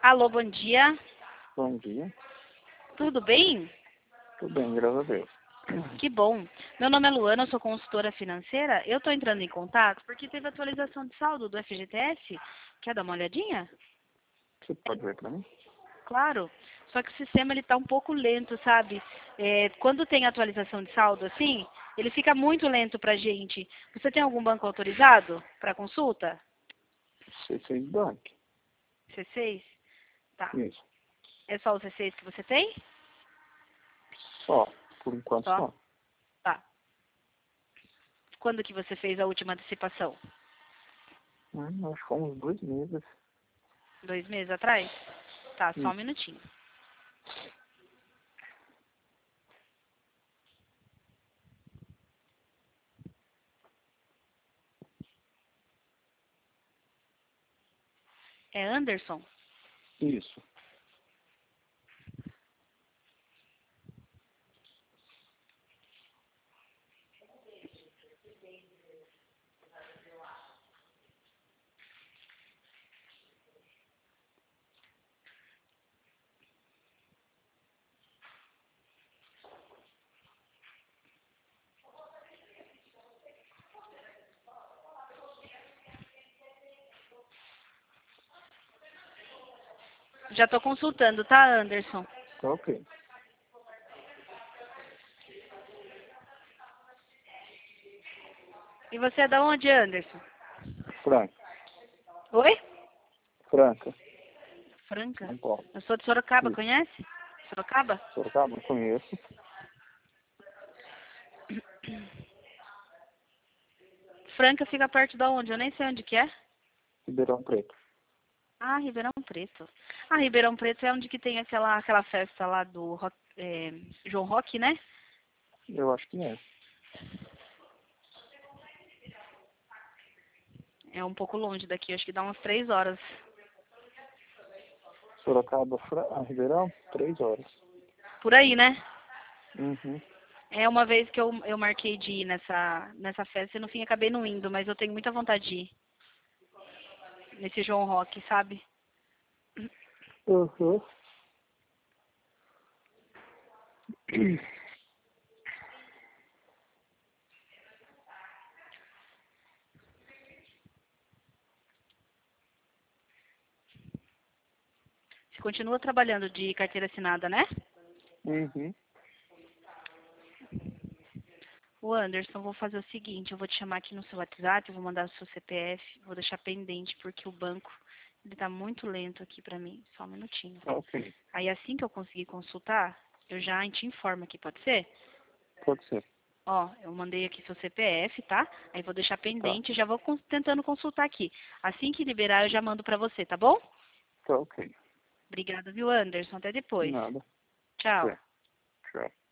Alô, bom dia. Bom dia. Tudo bem? Tudo bem, graças a Deus. Que bom. Meu nome é Luana, eu sou consultora financeira. Eu estou entrando em contato porque teve atualização de saldo do FGTS. Quer dar uma olhadinha? Você pode ver para mim? Claro. Só que o sistema ele está um pouco lento, sabe? Quando tem atualização de saldo assim, ele fica muito lento para a gente. Você tem algum banco autorizado para consulta? C6 Bank. C6? Tá. Isso. É só o C6 que você tem? Só. Por enquanto Só? só. Tá. Quando que você fez a última antecipação? Acho que foi uns 2 meses. 2 meses atrás? Tá, só um Isso. minutinho. É Anderson? Isso. Já tô consultando, tá, Anderson? Tá ok. E você é da onde, Anderson? Franca. Oi? Franca. Franca? São Paulo. Eu sou de Sorocaba, Isso. conhece? Sorocaba? Sorocaba, não conheço. Franca fica perto da onde? Eu nem sei onde que é. Ribeirão Preto. Ah, Ribeirão Preto. Ah, Ribeirão Preto é onde que tem aquela festa lá do João Rock, né? Eu acho que é. É um pouco longe daqui, acho que dá umas 3 horas. Sorocaba, Ribeirão, 3 horas. Por aí, né? Uhum. É uma vez que eu marquei de ir nessa festa e no fim acabei não indo, mas eu tenho muita vontade de ir nesse João Rock, sabe? Uhum. Você continua trabalhando de carteira assinada, né? Uhum. O Anderson, vou fazer o seguinte, eu vou te chamar aqui no seu WhatsApp, eu vou mandar o seu CPF, vou deixar pendente, porque o banco, ele tá muito lento aqui pra mim. Só um minutinho. Tá ok. Aí assim que eu conseguir consultar, eu já te informo aqui, pode ser? Pode ser. Ó, eu mandei aqui seu CPF, tá? Aí vou deixar Tá. pendente, já vou tentando consultar aqui. Assim que liberar, eu já mando pra você, tá bom? Tá ok. Obrigada, viu, Anderson? Até depois. Nada. Tchau. Até. Tchau.